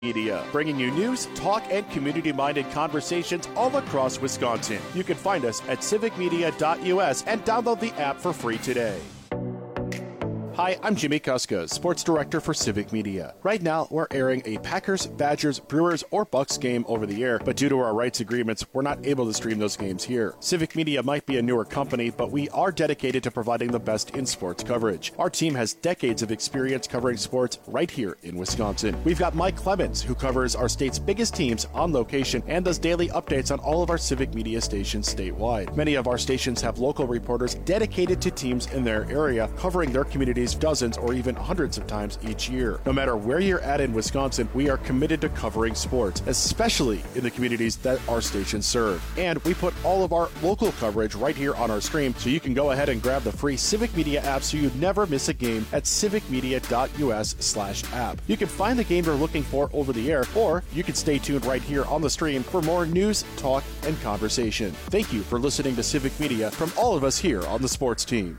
Media, bringing you news, talk, and community-minded conversations all across Wisconsin. You can find us at civicmedia.us and download the app for free today. Hi, I'm Jimmy Kuska, Sports Director for Civic Media. Right now, we're airing a Packers, Badgers, Brewers, or Bucks game over the air, but due to our rights agreements, we're not able to stream those games here. Civic Media might be a newer company, but we are dedicated to providing the best in sports coverage. Our team has decades of experience covering sports right here in Wisconsin. We've got Mike Clemens, who covers our state's biggest teams on location and does daily updates on all of our Civic Media stations statewide. Many of our stations have local reporters dedicated to teams in their area, covering their communities dozens or even hundreds of times each year. No matter where you're at in Wisconsin, we are committed to covering sports, especially in the communities that our stations serve. And we put all of our local coverage right here on our stream, so you can go ahead and grab the free Civic Media app so you never miss a game at civicmedia.us/app. You can find the game you're looking for over the air, or you can stay tuned right here on the stream for more news, talk, and conversation. Thank you for listening to Civic Media from all of us here on the sports team.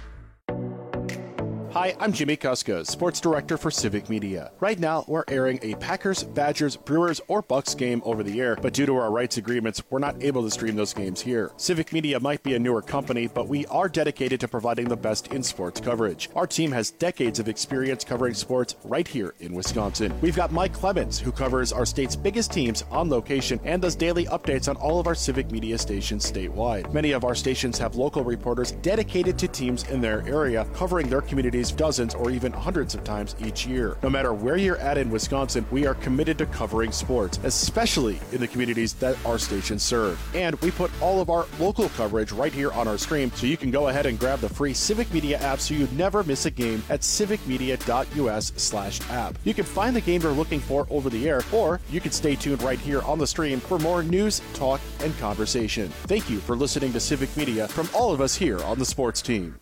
Hi, I'm Jimmy Kuska, Sports Director for Civic Media. Right now, we're airing a Packers, Badgers, Brewers, or Bucks game over the air, but due to our rights agreements, we're not able to stream those games here. Civic Media might be a newer company, but we are dedicated to providing the best in sports coverage. Our team has decades of experience covering sports right here in Wisconsin. We've got Mike Clemens, who covers our state's biggest teams on location and does daily updates on all of our Civic Media stations statewide. Many of our stations have local reporters dedicated to teams in their area, covering their communities dozens or even hundreds of times each year. No matter where you're at in Wisconsin, we are committed to covering sports, especially in the communities that our stations serve. And we put all of our local coverage right here on our stream, so you can go ahead and grab the free Civic Media app so you never miss a game at civicmedia.us/app. You can find the game you're looking for over the air, or you can stay tuned right here on the stream for more news, talk, and conversation. Thank you for listening to Civic Media from all of us here on the sports team.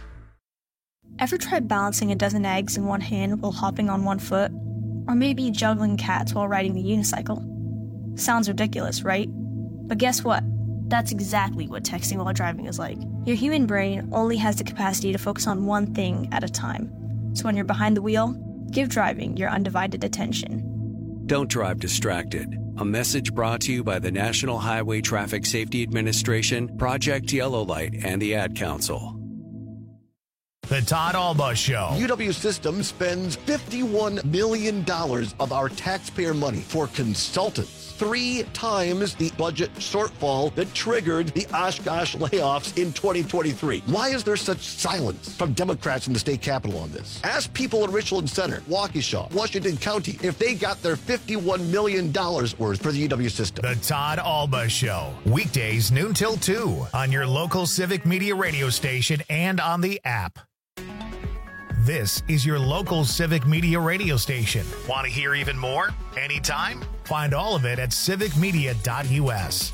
Ever tried balancing a dozen eggs in one hand while hopping on one foot? Or maybe juggling cats while riding the unicycle? Sounds ridiculous, right? But guess what? That's exactly what texting while driving is like. Your human brain only has the capacity to focus on one thing at a time. So when you're behind the wheel, give driving your undivided attention. Don't drive distracted. A message brought to you by the National Highway Traffic Safety Administration, Project Yellow Light, and the Ad Council. The Todd Alba Show. UW Systems spends $51 million of our taxpayer money for consultants. 3 times the budget shortfall that triggered the Oshkosh layoffs in 2023. Why is there such silence from Democrats in the state capitol on this? Ask people in Richland Center, Waukesha, Washington County, if they got their $51 million worth for the UW system. The Todd Alba Show. Weekdays noon till 2 on your local Civic Media radio station and on the app. This is your local Civic Media radio station. Want to hear even more? Anytime? Find all of it at civicmedia.us.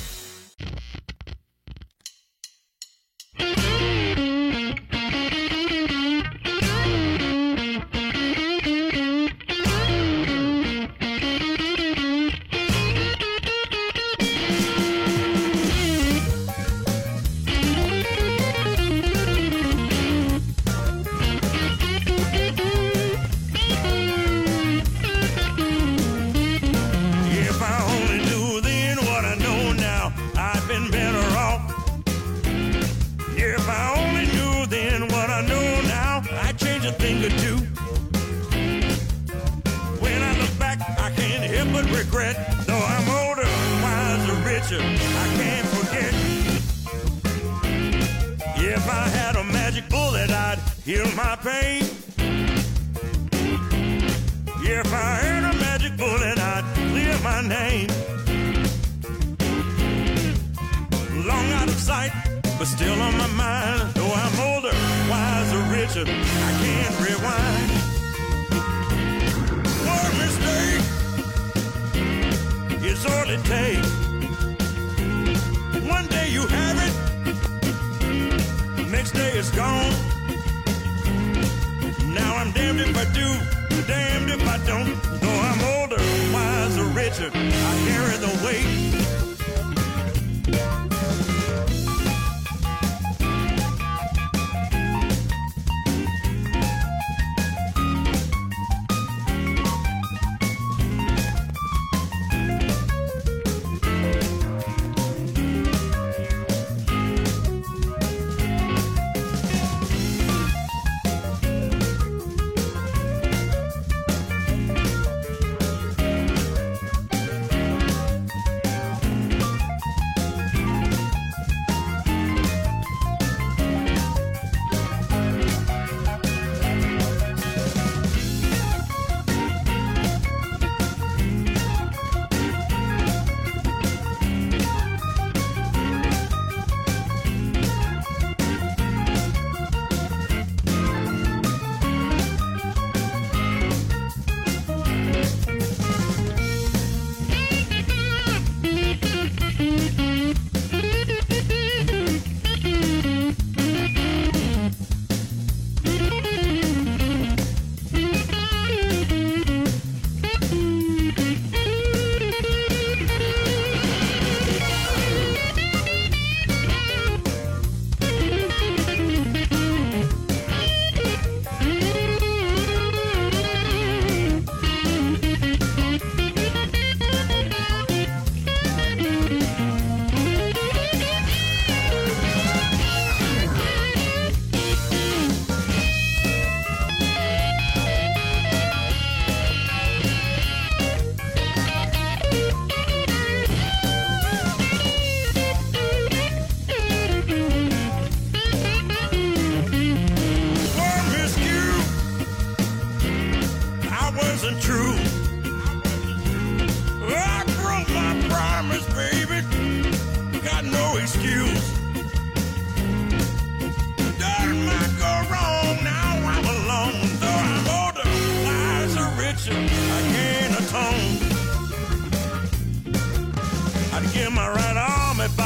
Regret, though I'm older, wiser, richer, I can't forget. If I had a magic bullet, I'd heal my pain. If I had a magic bullet, I'd clear my name. Long out of sight, but still on my mind. Though I'm older, wiser, richer, I can't rewind. One mistake, it's all it takes. One day you have it, next day it's gone. Now I'm damned if I do, damned if I don't. Though I'm older, wiser, richer, I carry the weight.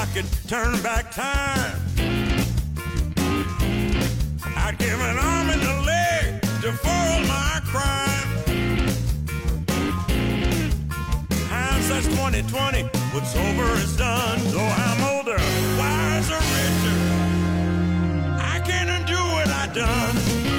could turn back time, I'd give an arm and a leg to foil my crime. Hindsight's 20/20, what's over is done. So I'm older, wiser, richer, I can't undo what I done.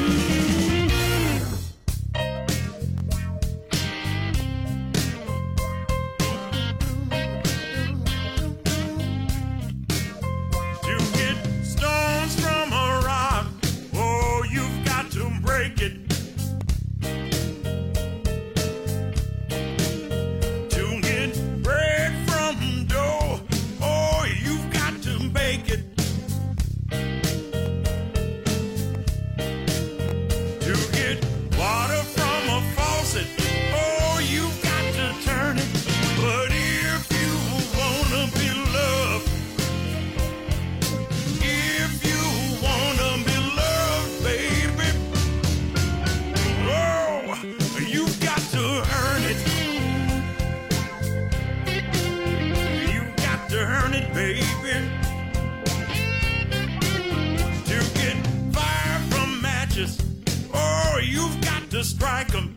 Strike 'em.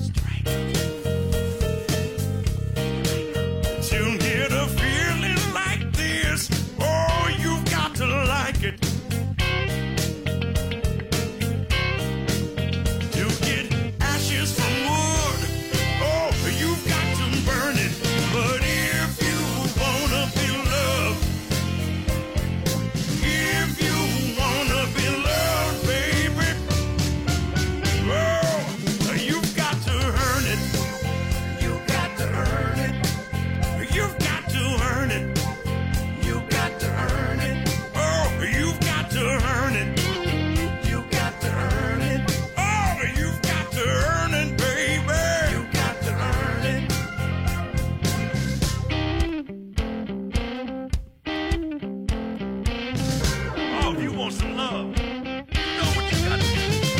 To get a feeling like this, oh, you've got to like it. To get ashes from wood, oh, you've got to burn it. But if you wanna be loved, if you wanna be loved, baby, oh, you've got to earn it. You've got to earn it. You've got to earn it. You've got to earn it. Oh, you've got to earn it. You've got to earn it. Oh, you've got to earn it, baby. You've got to earn it. Oh, if you want some love, you know what you got to do.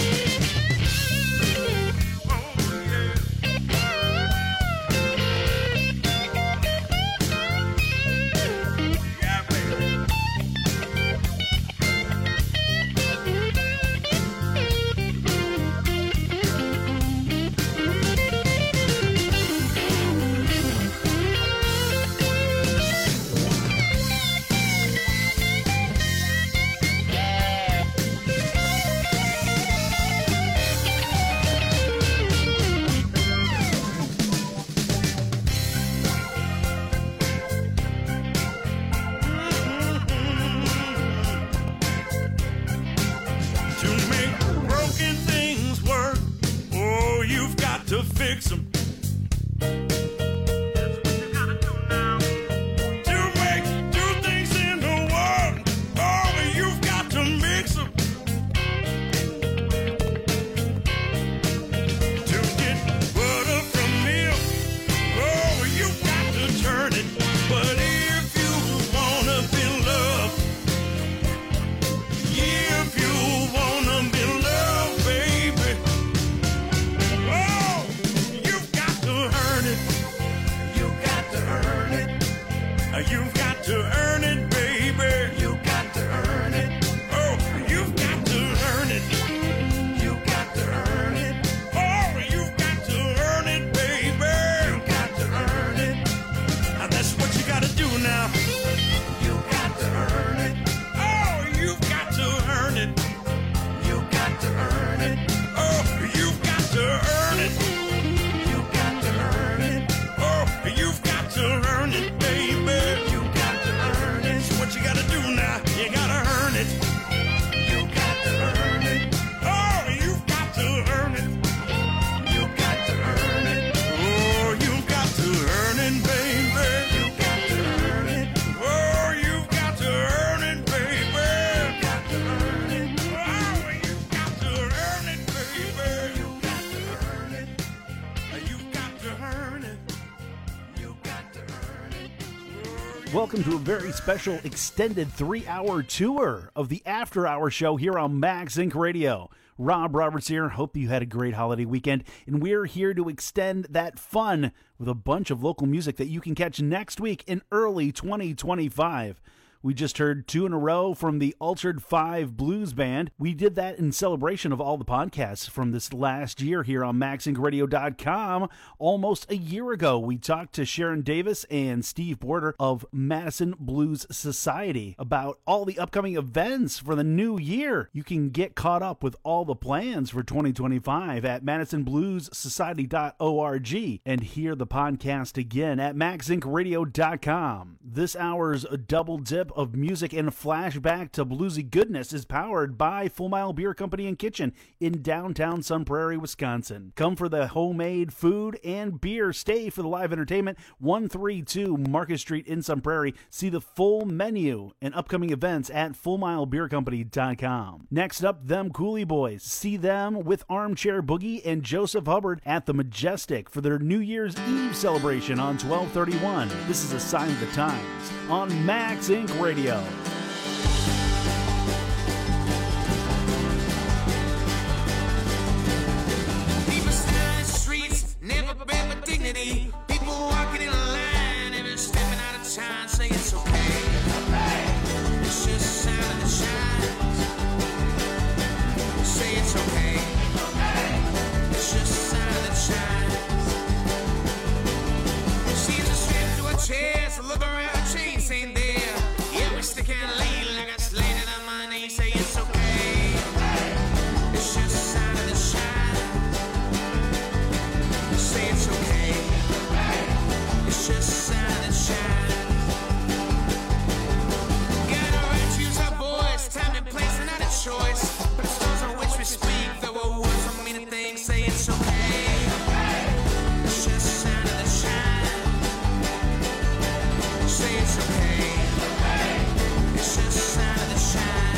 Fix them. That's what you gotta do now. To make two things in the world, oh, you've got to mix them. To get butter from milk, oh, you've got to turn it. But if you wanna be loved, if you wanna be loved, baby, oh, you've got to earn it. You've got to earn it. You've got to earn it, baby. You've got to earn it. Oh, you've got to earn it. You've got to earn it. Oh, you've got to earn it, baby. You've got to earn it. Now that's what you got to do now. You've got to earn it. Oh, you've got to earn it. You've got to earn it. Oh, you've got to earn it. You've got to earn it. Oh, you've got to earn it, baby. You've got to earn it. So what you got to do now? You got to earn it. You've got to earn it. Oh, you've got to earn it. You've got to earn it. Oh, you've got to earn it, baby. You've got to earn it. Oh, you've got to earn it, baby. You've got to earn it. Oh, you've got to earn it, baby. You've got to earn it. You've got to earn it. You've got to earn it. Welcome to a very special extended 3-hour tour of the After Hour Show here on Max Inc. Radio. Rob Roberts here. Hope you had a great holiday weekend, and we're here to extend that fun with a bunch of local music that you can catch next week in early 2025. We just heard 2 in a row from the Altered 5 Blues Band. We did that in celebration of all the podcasts from this last year here on MaxIncRadio.com. Almost a year ago, we talked to Sharon Davis and Steve Porter of Madison Blues Society about all the upcoming events for the new year. You can get caught up with all the plans for 2025 at MadisonBluesSociety.org and hear the podcast again at MaxIncRadio.com. This hour's double dip of music and flashback to bluesy goodness is powered by Full Mile Beer Company and Kitchen in downtown Sun Prairie, Wisconsin. Come for the homemade food and beer. Stay for the live entertainment. 132 Market Street in Sun Prairie. See the full menu and upcoming events at FullMileBeerCompany.com. Next up, them Cooley Boys. See them with Armchair Boogie and Joseph Hubbard at the Majestic for their New Year's Eve celebration on 12/31. This is a sign of the times on Max Inc. Radio. People stand in the streets, never been with dignity. People walking in a line, never stepping out of time, say it's okay. It's just a sign of the times. Say it's okay. It's just a sign of the times. She's a strip to a chair, so look around, her chains ain't there. Yeah, we stick and lean like I slated on my knee. Say it's okay. It's just a sign of the shine. Say it's okay. It's just a sign of the shine. Got a right to use our voice, time and place, and not a choice. But the stones on which we speak, though our words don't mean a thing. Say it's okay. It's just a sign of the shine. Say it's okay. It's just a sign of the shine.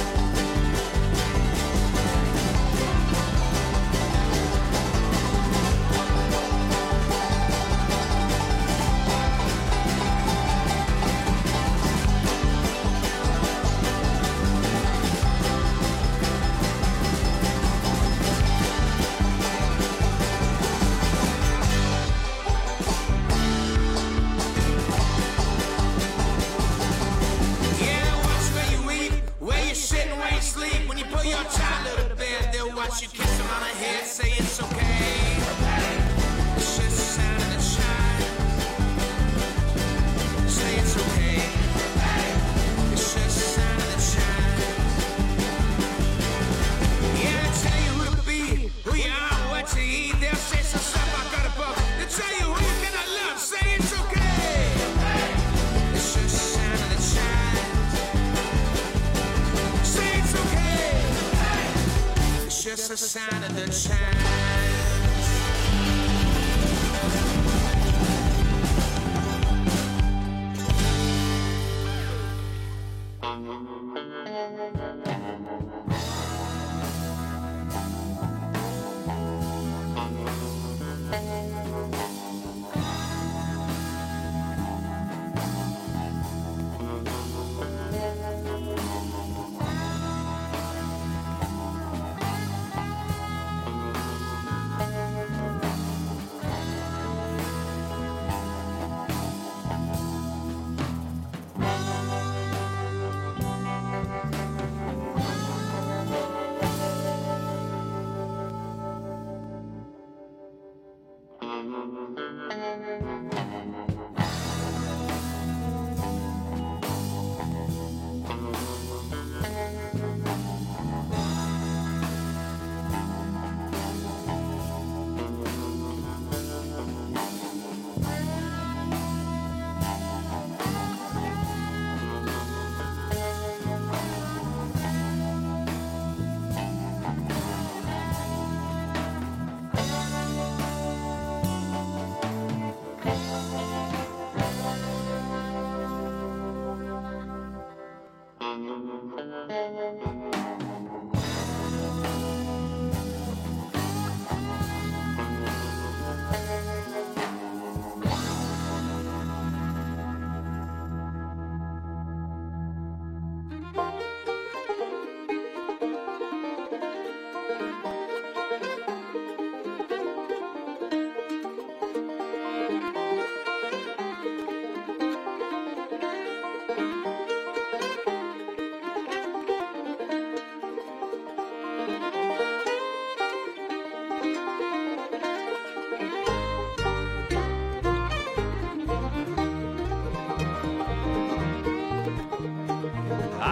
Yeah, watch where you eat, where you sit and where you sleep. When you put your child to bed, they'll watch you kiss them on the head. Say it's okay. It's just a sign of the shine. Say it's okay. It's just a sign of the shine. Yeah, they tell you who to be, who you are, what to eat. They'll say some stuff I got above. They tell you who you cannot love. Say it's okay. It's just a sign of the shine. Say it's okay. It's just a sign of the shine.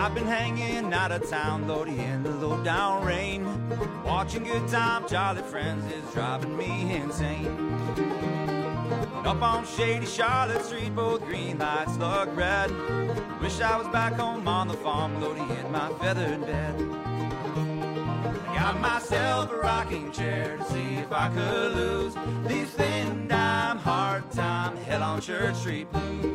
I've been hanging out of town, Lordy, in the low down rain. Watching Good Time Charlie Friends is driving me insane. And up on shady Charlotte Street, both green lights look red. Wish I was back home on the farm, Lordy, in my feathered bed. I got myself a rocking chair to see if I could lose these thin dime, hard time, hell on Church Street blues.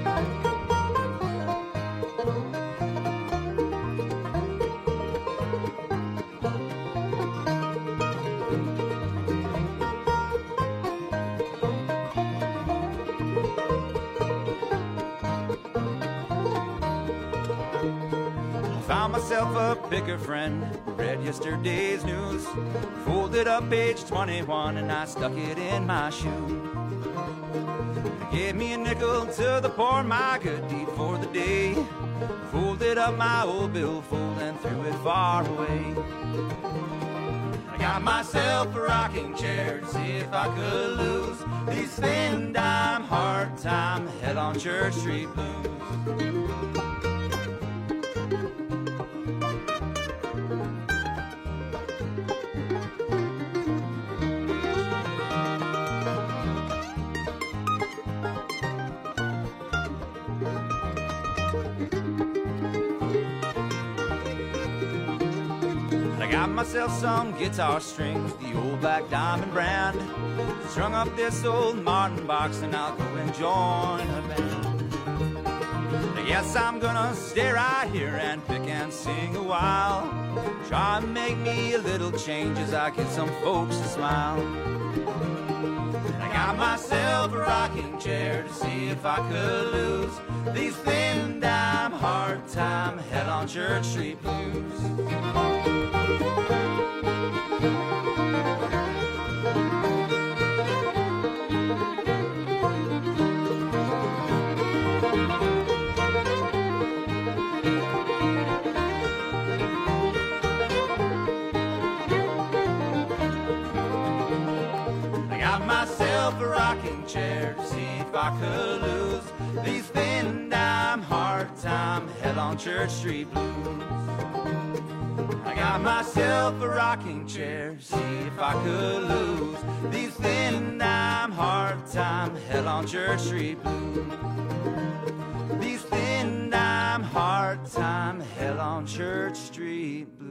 Found myself a picker friend, read yesterday's news, folded up page 21 and I stuck it in my shoe. They gave me a nickel to the poor, my good deed for the day. Folded up my old billfold and threw it far away. I got myself a rocking chair to see if I could lose these thin dime, hard time, hell on Church Street blues. Got myself some guitar strings, the old Black Diamond brand. Strung up this old Martin box and I'll go and join a band. I guess I'm gonna stay right here and pick and sing a while. Try and make me a little change as I get some folks to smile. I got myself a rocking chair to see if I could lose these thin dime, hard time, hell on Church Street blues. A rocking chair to see if I could lose these thin dime, hard time, hell on Church Street blues. I got myself a rocking chair to see if I could lose these thin dime, hard time, hell on Church Street blues. These thin dime, hard time, hell on Church Street blues.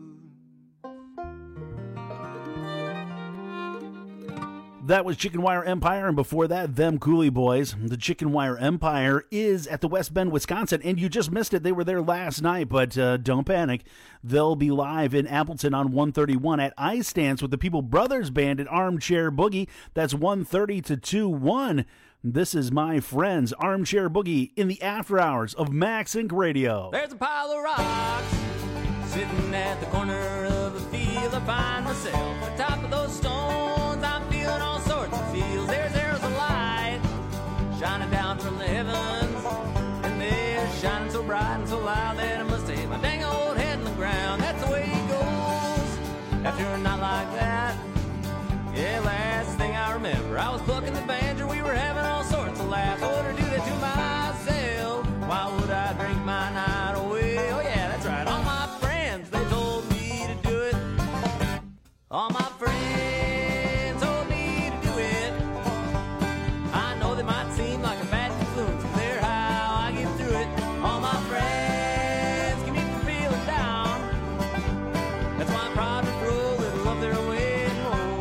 That was Chicken Wire Empire, and before that, Them Cooley Boys. The Chicken Wire Empire is at the West Bend, Wisconsin, and you just missed it. They were there last night, but don't panic. They'll be live in Appleton on 131 at Ice Dance with the People Brothers Band at Armchair Boogie. That's 1:30 to 2:1. This is my friends, Armchair Boogie, in the after hours of Max Inc. Radio. There's a pile of rocks sitting at the corner of a field. I find myself at the top of those stones. I'm feeling all sorts of feels. There's arrows of light shining down from the heavens, and they're shining so bright and so loud that I must hit my dang old head in the ground. That's the way it goes after a night like that. Yeah, last thing I remember, I was plucking the banjo. We were having all sorts of laughs. I would do that to myself. Why would I drink my night away? Oh yeah, that's right. All my friends, they told me to do it. All my friends told me to do it. I know they might seem like a bad influence, but they're how I get through it. All my friends keep me from feeling down. That's why I'm proud to throw a little of their way home.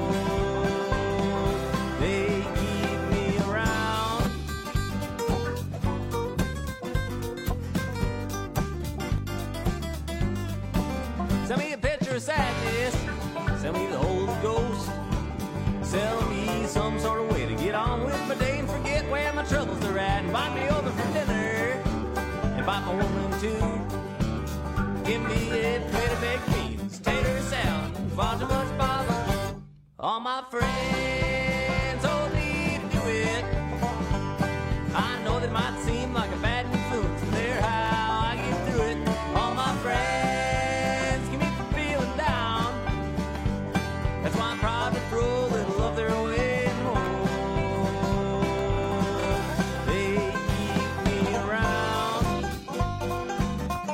They keep me around. Send me a picture of sadness. Send me the Holy Ghost. Sell me some sort of way to get on with my day and forget where my troubles are at. Invite me over for dinner. Invite my woman too. Give me a plate of baked beans, tater salad, far too much bother. All my friends told me to do it. I know that might seem like a bad influence, but they're how I get through it. All my friends keep me from feeling down. That's why I'm proud to throw a little of their way home. They keep me around.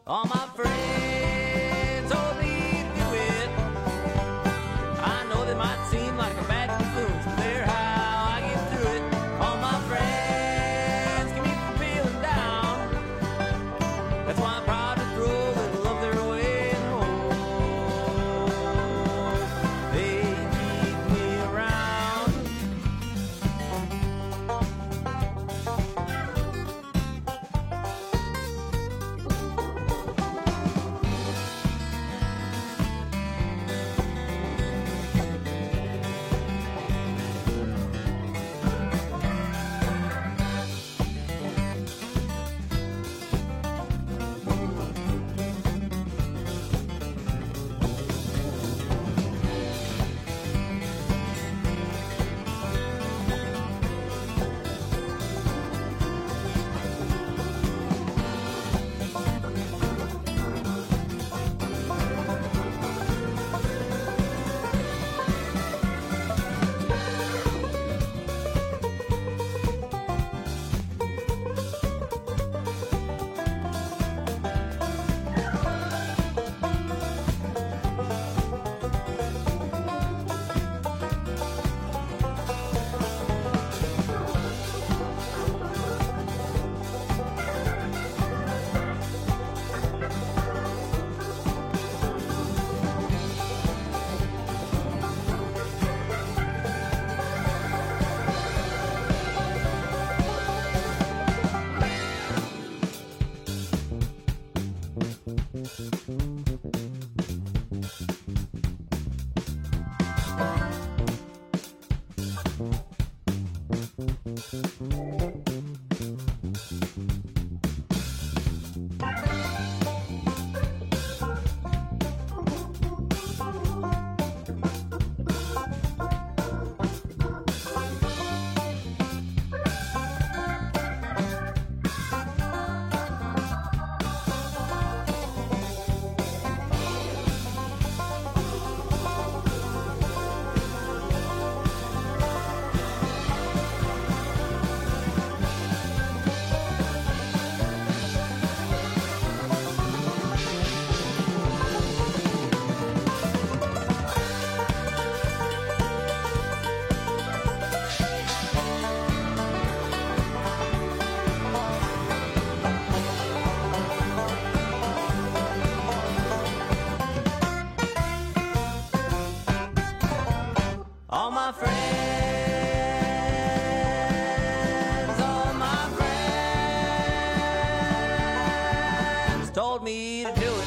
All my friends told me to do it. I know they might seem like a bad influence, but they're how I get through it. All my friends keep me from feeling down. That's why I'm proud to throw a little of their way home. They keep me around. All my friends told me to do it.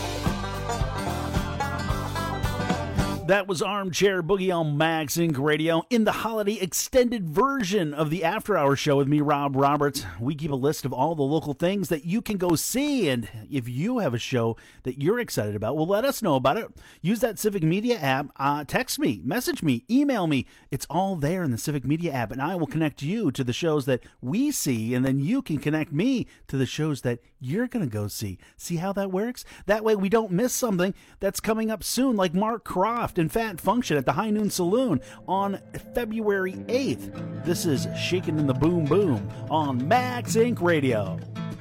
That was Armchair Boogie on Max Inc. Radio in the holiday extended version of the After Hours show with me, Rob Roberts. We keep a list of all the local things that you can go see, and if you have a show that you're excited about, well, let us know about it. Use that Civic Media app. Text me, message me, email me. It's all there in the Civic Media app, and I will connect you to the shows that we see, and then you can connect me to the shows that you're going to go see. See how that works? That way we don't miss something that's coming up soon, like Mark Croft and Fat Function at the High Noon Saloon on February 8th. This is Shakin' in the Boom Boom on Max Inc. Radio.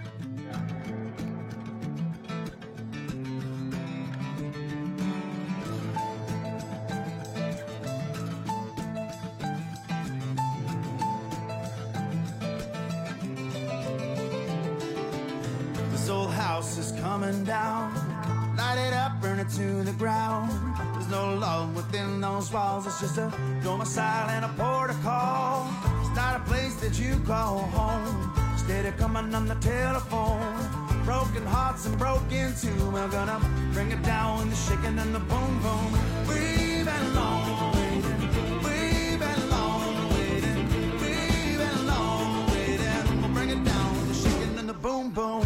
This old house is coming down. Light it up, burn it to the ground. There's no love within those walls. It's just a domicile and a protocol. It's not a place that you call home. Instead of coming on the telephone. Broken hearts and broken too. We're gonna bring it down with the shaking and the boom boom. We've been long waiting. We've been long waiting. We've been long waiting. We'll bring it down with the shaking and the boom boom.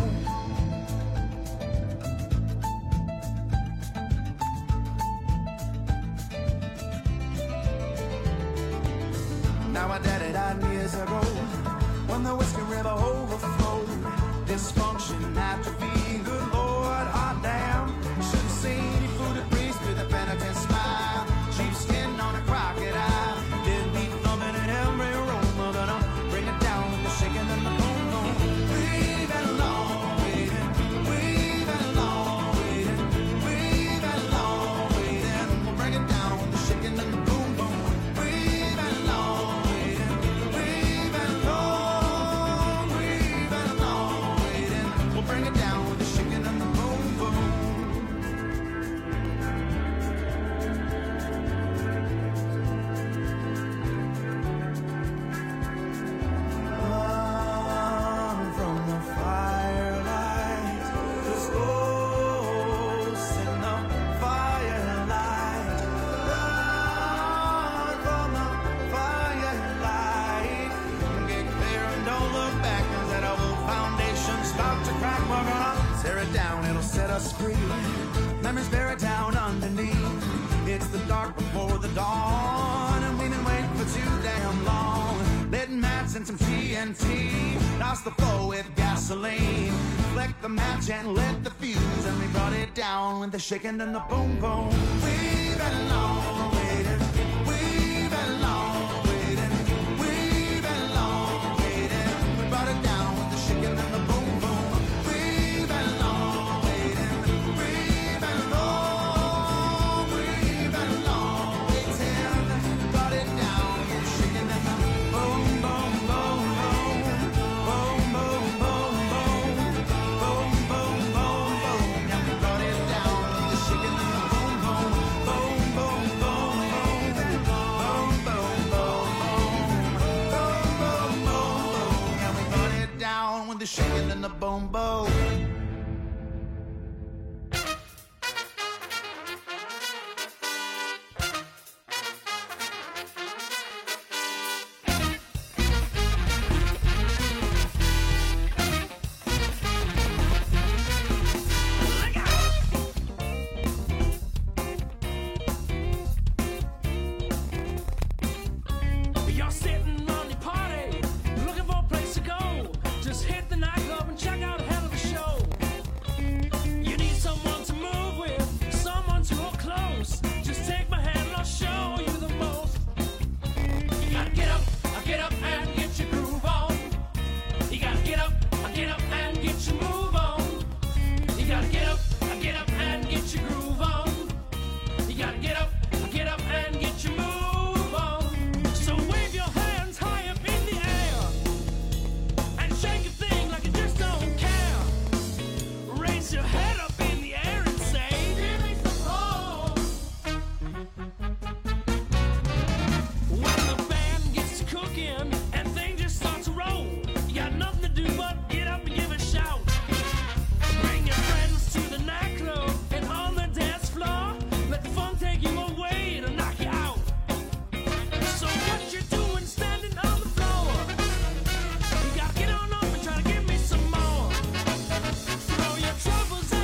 Now I daddy died years ago when the Whiskey River overflowed. Dysfunction, atrophy, good Lord, hot damn. Should have seen he food a priest with a penitent smile. Cheap skin on a crocodile. Didn't be thumbing in every room. We're gonna bring it down with the shaking and the boom boom. We've been long waiting. We've been long it down, it'll set us free. Memories buried down underneath. It's the dark before the dawn, and we've been waiting for too damn long. Lit mats and some TNT, douse the floor with gasoline. Flick the match and lit the fuse, and we brought it down with the shaking and the boom boom. We've been long waiting, we've been long waiting, we've been long waiting. We brought it down with the shaking and the boom boom. We've been long waiting, we've been long, we've been long waiting. We brought it down with the shaking and the boom boom boom boom, boom boom boom boom, boom boom boom boom. Yeah, we brought it down with the shaking and the boom boom, boom boom boom boom, boom boom boom boom, boom boom boom boom. Yeah, we brought it down with the shaking and the boom boom. You're sitting on the party, looking for a place to go. Just hit the nightclub and check out a hell of a show. You need someone to move with, someone to hold close. Just take my hand and I'll show you the most. You gotta get up and get your groove on. You gotta get up and get your move on. You gotta get up and get your groove on. You gotta get up and get your move on. So wave your hands high up in the air and shake a thing like you just don't care. Raise your head up in the air and say, give me some more. When the band gets to cooking and things just start to roll, you got nothing to do but get up and give a shout. Bring your friends to the nightclub and on the dance floor. Let the fun take you away to knock you out. So what you doing standing on the floor? You gotta get on up and try to give me some more. Throw your troubles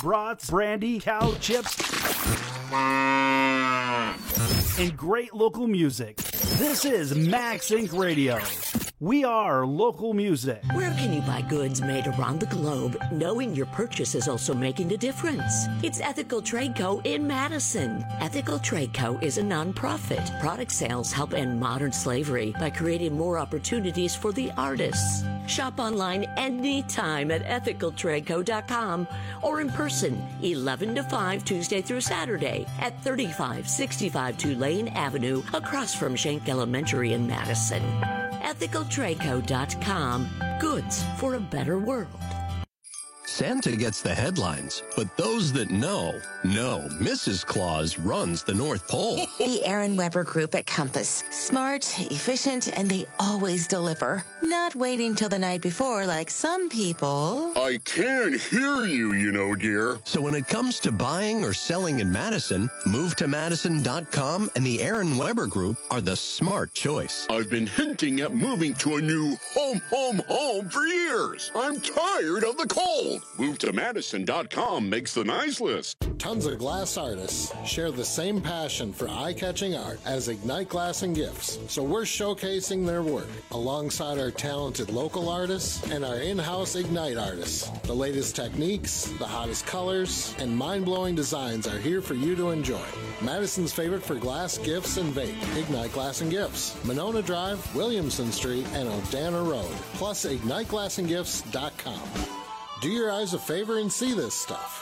brats, brandy, cow chips, and great local music. This is Max Inc. Radio. We are local music. Where can you buy goods made around the globe, knowing your purchase is also making a difference? It's Ethical Trade Co. in Madison. Ethical Trade Co. is a non-profit. Product sales help end modern slavery by creating more opportunities for the artists. Shop online anytime at ethicaltradeco.com or in person 11 to 5 Tuesday through Saturday at 3565 Tulane Avenue across from Schenck Elementary in Madison. ethicaltradeco.com. Goods for a better world. Santa gets the headlines, but those that know, Mrs. Claus runs the North Pole. The Aaron Weber Group at Compass. Smart, efficient, and they always deliver. Not waiting till the night before like some people. I can't hear you, you know, dear. So when it comes to buying or selling in Madison, MoveToMadison.com and the Aaron Weber Group are the smart choice. I've been hinting at moving to a new home for years. I'm tired of the cold. MoveToMadison.com makes the nice list. Tons of glass artists share the same passion for eye-catching art as Ignite Glass and Gifts, so we're showcasing their work alongside our talented local artists and our in-house Ignite artists. The latest techniques, the hottest colors, and mind-blowing designs are here for you to enjoy. Madison's favorite for glass, gifts, and vape, Ignite Glass and Gifts, Monona Drive, Williamson Street, and Odana Road, plus IgniteGlassandGifts.com. Do your eyes a favor and see this stuff.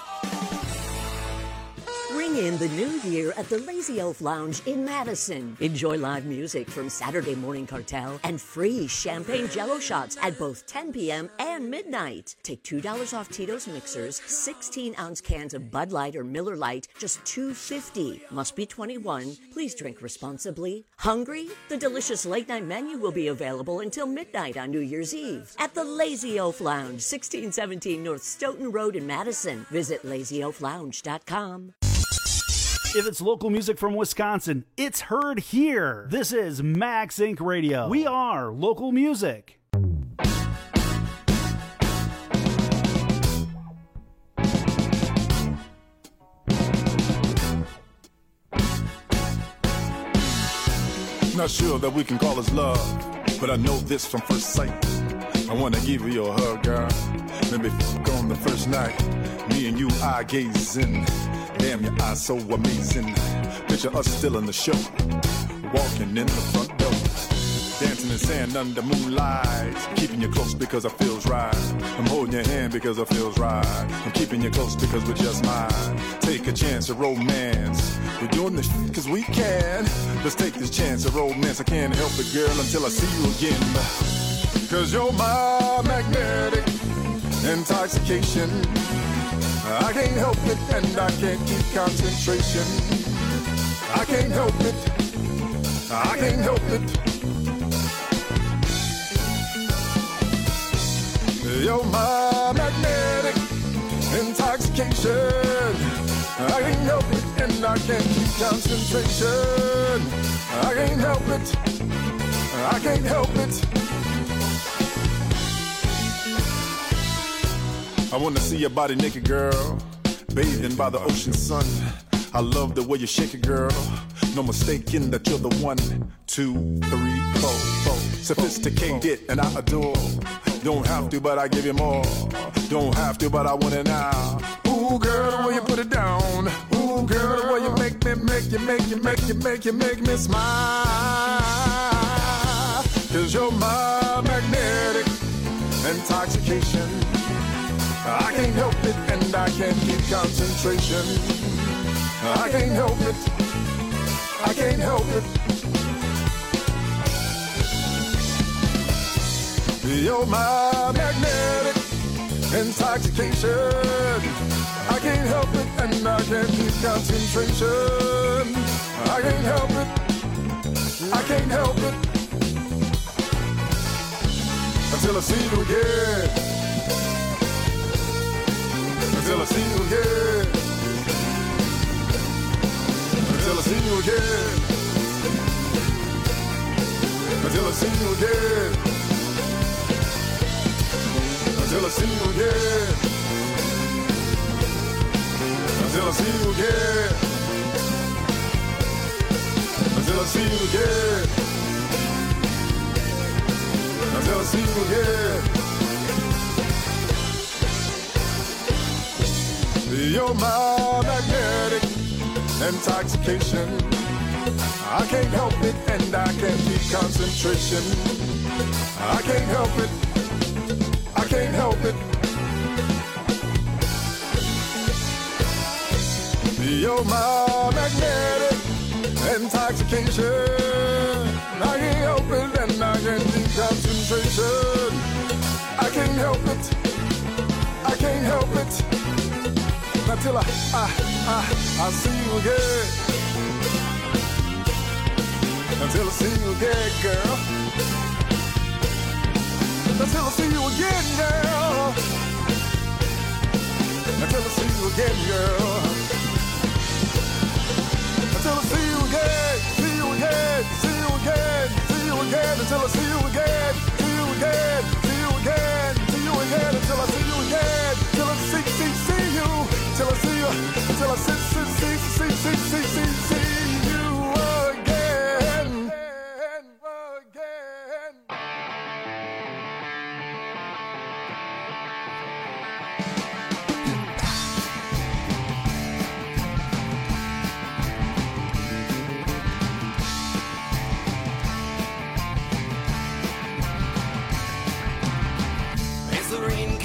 Ring in the new year at the Lazy Oaf Lounge in Madison. Enjoy live music from Saturday Morning Cartel and free champagne jello shots at both 10 p.m. and midnight. Take $2 off Tito's mixers, 16-ounce cans of Bud Light or Miller Lite, just $2.50. Must be 21. Please drink responsibly. Hungry? The delicious late-night menu will be available until midnight on New Year's Eve at the Lazy Oaf Lounge, 1617 North Stoughton Road in Madison. Visit LazyOafLounge.com. If it's local music from Wisconsin, it's heard here. This is Max Inc. Radio. We are local music. Not sure that we can call this love, but I know this from first sight. I wanna give you a hug, girl. Maybe on the first night, me and you eye gazing. Damn, your eyes so amazing. Picture us still in the show, walking in the front door, dancing in sand under moonlight. Keeping you close because it feels right. I'm holding your hand because it feels right. I'm keeping you close because we're just mine. Take a chance of romance. We're doing this shit cause we can. Let's take this chance of romance. I can't help it, girl, until I see you again. Cause you're my magnetic intoxication. I can't help it and I can't keep concentration. I can't help it. I can't help it. You're my magnetic intoxication. I can't help it and I can't keep concentration. I can't help it. I can't help it. I wanna see your body naked, girl, bathing by the ocean sun. I love the way you shake it, girl. No mistaking that you're the 1, 2, 3, 4. Sophisticated and I adore. Don't have to, but I give you more. Don't have to, but I want it now. Ooh, girl, the way you put it down. Ooh, girl, the way you make me smile. Cause you're my magnetic intoxication. I can't help it and I can't keep concentration. I can't help it. I can't help it. You're my magnetic intoxication. I can't help it and I can't keep concentration. I can't help it. I can't help it. Until I see you again. Until I see you again. Until I see you again. Until I see you again. Until I see you again. I see you again. Until I see you again. Until I see you again. You're my magnetic intoxication. I can't help it and I can't keep concentration. I can't help it. I can't help it. You're my magnetic intoxication. I can't help it and I can't keep concentration. I can't help it. I can't help it. Until I see you again. Until I see you again, girl. Until I see you again, girl. Until I see you again, girl. Until I see you again, see you again, see you again, see you again. Until I see you again, see you again, see you again, see you again. Until I see you again, till I see you. Till I see you, till I see you again. As the rain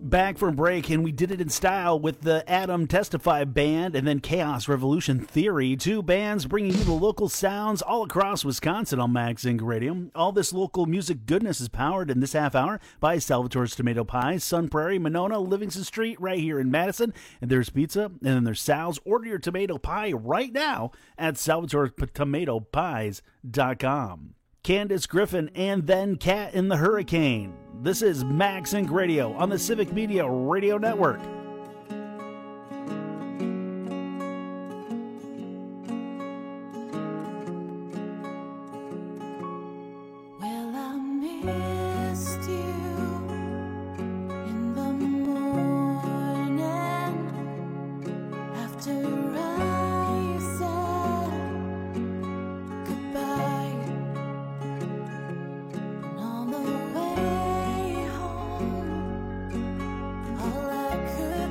Back from break, and we did it in style with the Adam Testify Band and then Chaos Revolution Theory, two bands bringing you the local sounds all across Wisconsin on MagZinc Radio. All this local music goodness is powered in this half hour by Salvatore's Tomato Pies, Sun Prairie, Monona, Livingston Street, right here in Madison. And there's pizza, and then there's Sal's. Order your tomato pie right now at SalvatoreTomatoPies.com. Candace Griffin and then Cat in the Hurricane. This is MagZinc Radio on the Civic Media Radio Network. Well, I missed you in the morning after I said goodbye. And on the way home, all I could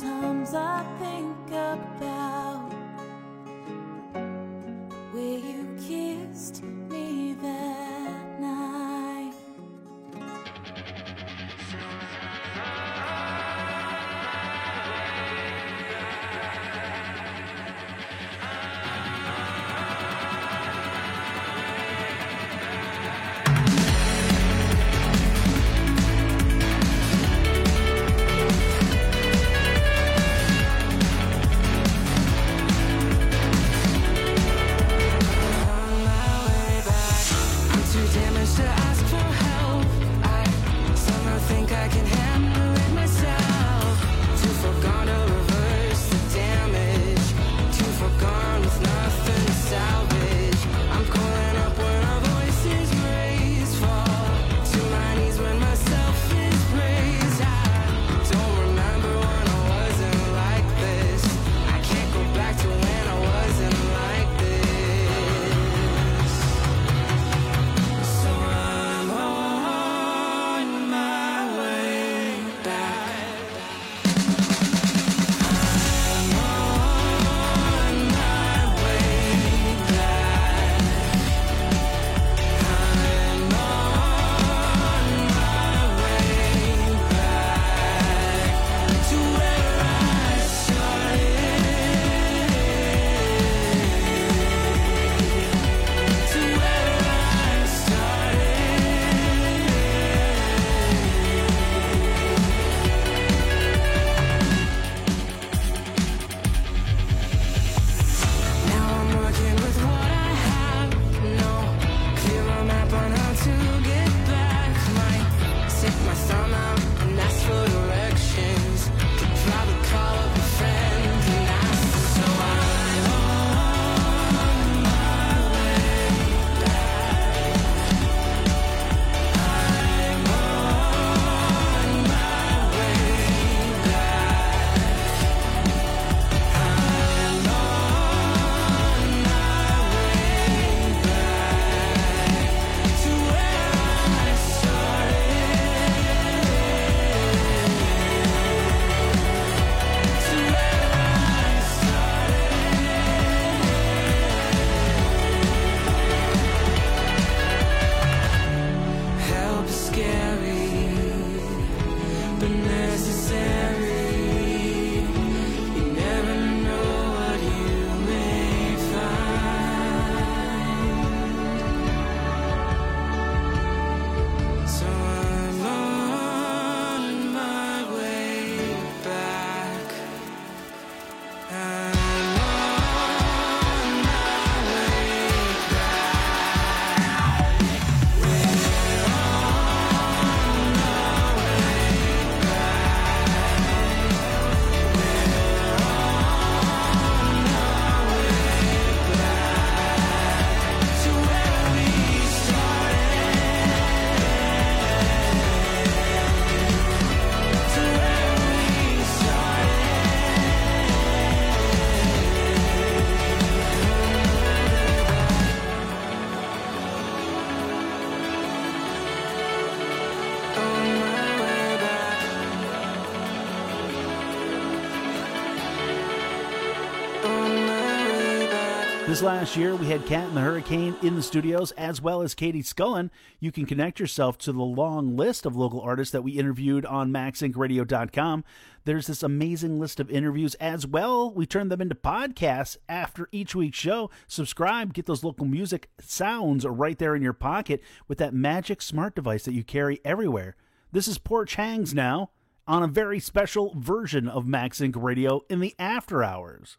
Sometimes I think about the way you kissed me that night. To ask for help, I somehow think I can handle it myself. Too far gone to reverse the damage. Too far gone with nothing to salvage. I'm calling up where our voices raise. Fall to my knees when myself is praised. I don't remember when I wasn't like this. I can't go back to when I wasn't like this. So I'm on my way back. I'm on my way back. I'm on my way back to where I started. To where I Now I'm working with what I have. No clearer map on how to get back. Might stick my thumb out and ask for directions. Could probably call up a friend and ask. So I'm on my way back. I'm on my way back. I'm on my way back to where I started. To where I started. Help is scary, but necessary. You never know what you may find. So I'm on my way back. I'm on my way back. We're on our way back to where we started. To where we started. On my way back. On my way back. This last year, we had Cat and the Hurricane in the studios, as well as Katie Scullen. You can connect yourself to the long list of local artists that we interviewed on MaxIncRadio.com. There's this amazing list of interviews as well. We turn them into podcasts after each week's show. Subscribe, get those local music sounds right there in your pocket with that magic smart device that you carry everywhere. This is Porch Hangs now on a very special version of Max Inc. Radio in the after hours.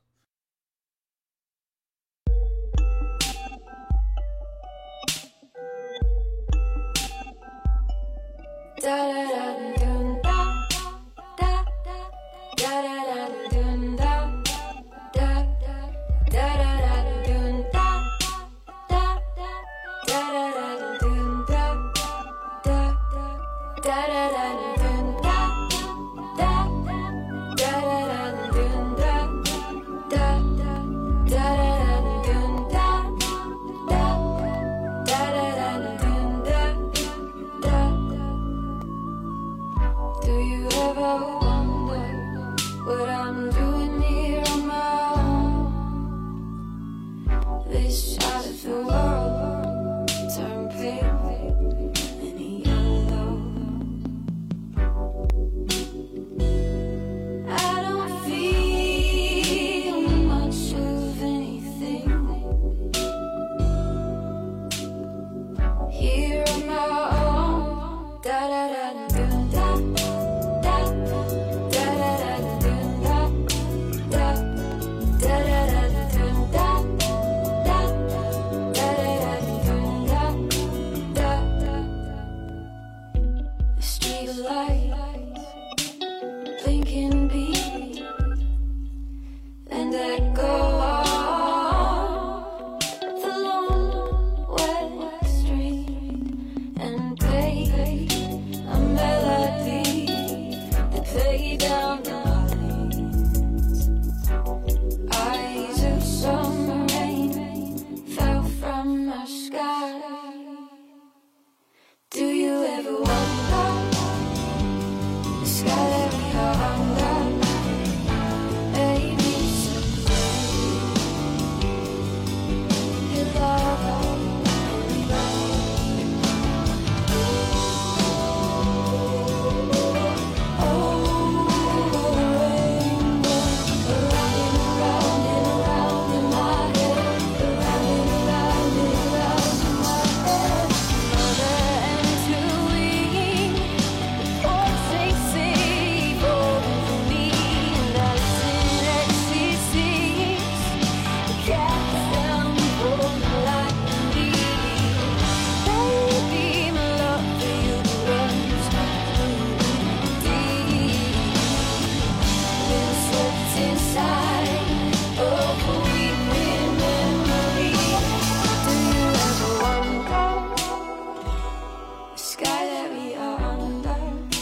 tide of a weeping memory. Do you ever wonder the sky that we are under?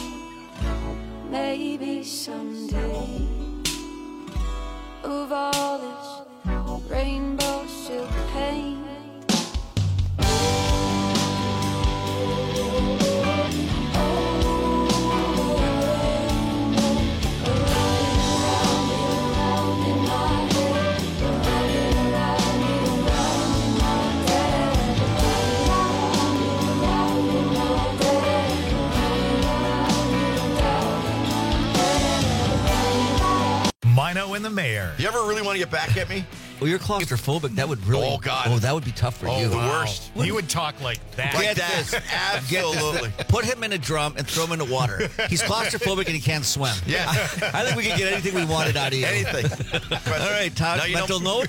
Maybe someday, of all this rainbow silk pain. Mino and the Mayor. You ever really want to get back at me? Well, you're claustrophobic. That would really. Oh, God. Oh, that would be tough for you. The worst. You would talk like that. Like that. Absolutely. Put him in a drum and throw him in the water. He's claustrophobic and he can't swim. Yeah. I think we could get anything we wanted out of you. Anything. All right, Todd, mental note.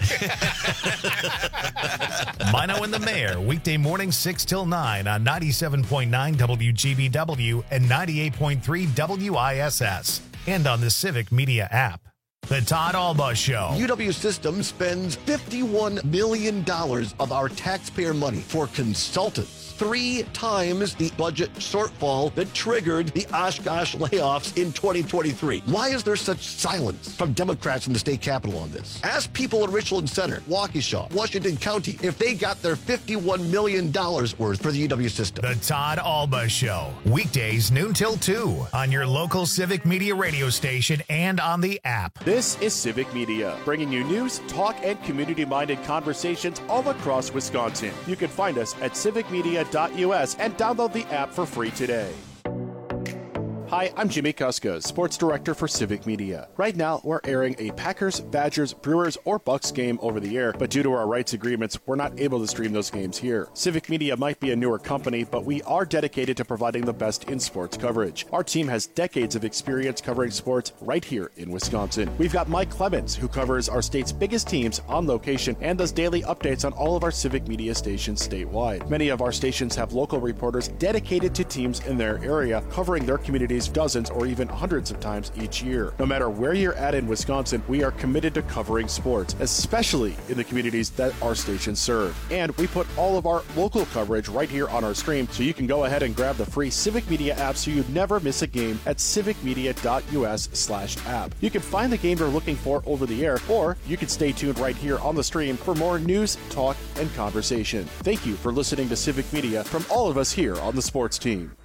Mino and the Mayor, weekday morning 6 till 9 on 97.9 WGBW and 98.3 WISS. And on the Civic Media app. The Todd Alba Show. UW Systems spends $51 million of our taxpayer money for consultants. 3 times the budget shortfall that triggered the Oshkosh layoffs in 2023. Why is there such silence from Democrats in the state capitol on this? Ask people at Richland Center, Waukesha, Washington County, if they got their $51 million worth for the UW system. The Todd Alba Show. Weekdays noon till 2 on your local Civic Media radio station and on the app. This is Civic Media, bringing you news, talk, and community-minded conversations all across Wisconsin. You can find us at civicmedia.us and download the app for free today. Hi, I'm Jimmy Kuska, Sports Director for Civic Media. Right now, we're airing a Packers, Badgers, Brewers, or Bucks game over the air, but due to our rights agreements, we're not able to stream those games here. Civic Media might be a newer company, but we are dedicated to providing the best in sports coverage. Our team has decades of experience covering sports right here in Wisconsin. We've got Mike Clemens, who covers our state's biggest teams on location and does daily updates on all of our Civic Media stations statewide. Many of our stations have local reporters dedicated to teams in their area, covering their communities dozens or even hundreds of times each year. No matter where you're at in Wisconsin, we are committed to covering sports, especially in the communities that our stations serve. And we put all of our local coverage right here on our stream, so you can go ahead and grab the free Civic Media app so you never miss a game at civicmedia.us/app. You can find the game you're looking for over the air, or you can stay tuned right here on the stream for more news, talk, and conversation. Thank you for listening to Civic Media from all of us here on the sports team.